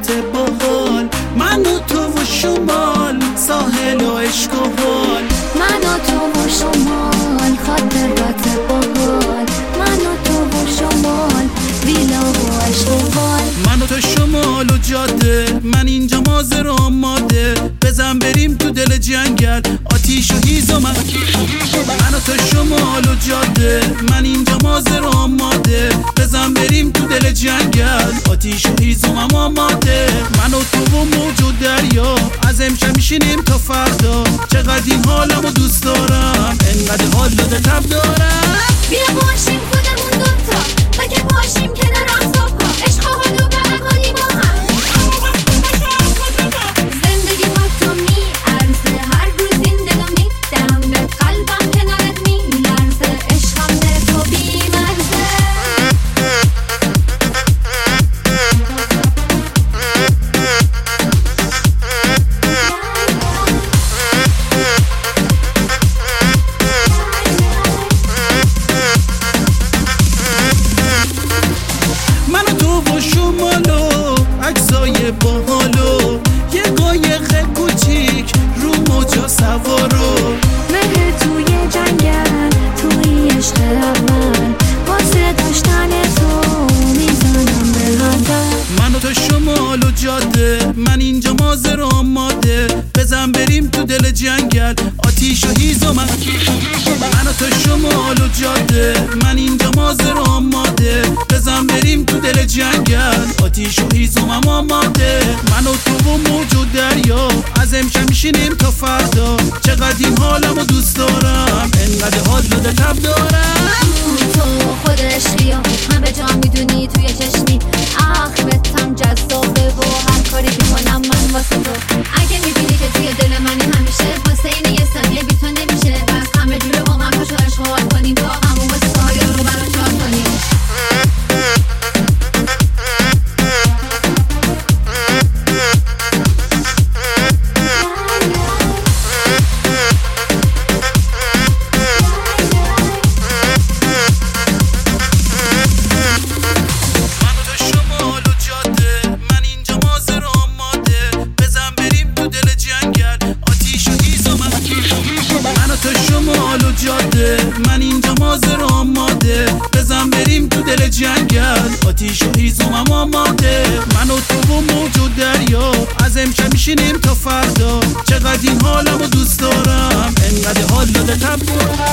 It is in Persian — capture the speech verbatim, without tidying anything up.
خاطرات باحال، من و تو و شمال، ساحل و عشق و حال. من و تو و شمال، خاطرات باحال، من و تو و شمال، ویلا و عشق و حال. من و تو شمال و جاده، من اینجا مازر و آماده، بزن بریم تو دل جنگل، آتیش و هیزم. من و تو شمال و جاده، من اینجا مازر و آماده، بزن بریم تو دل جنگل، آتیش و هیزم آماده. من و تو و موج و دریا، از امشب میشینیم تا فردا، چقدر این حالمو دوست دارم، انقدر حال داده تب دارم. بیا باشیم خودمون دوتا، بگه باشیم کنار احزابها، عشق و حال و بقالی با هم. زندگی با تو میارزه، هر روز این دلو میدم به قلبم، کنارت میلرزه، عشقم ده تو بیمرزه. من و تو و شمالو، عکسای باحالو، یه قایق کوچیک رو موجا سوارو. مهر توی جنگل، توی عشق اول، واسه داشتن تو میزنم به هدف. من و تو شمال و جاده، من اینجا مازر و آماده، بزن بریم تو دل جنگل، آتیش و هیزم. من و تو شمال و جاده، من اینجا مازر و آماده، بزن بریم تو دل جنگل، آتیش و هیزم آماده. من و تو و موج و دریا، از امشب میشینیم تا فردا، چقدر این حالمو دوست دارم، انقدر حال داده تب دارم. تو خود عشقی و همه جا میدونی توی چشمی، آخرتم جذابه و هر کاری میکنم من واسه تو. اگه میبینی که توی دل منی همیشه، واسه این یه ثانیه بی تو نمیشه، بس همه جوره واقعا پاشو عشق و حال کنیم، با همون واسه سایه رو برا چار کنیم. من اینجا مازر آماده، بزن بریم تو دل جنگل، آتیش و هیزم آماده. من و تو و موج و دریا، از امشب میشینیم تا فردا، چقدر این حالمو دوست دارم، انقدر حال داده تب دارم.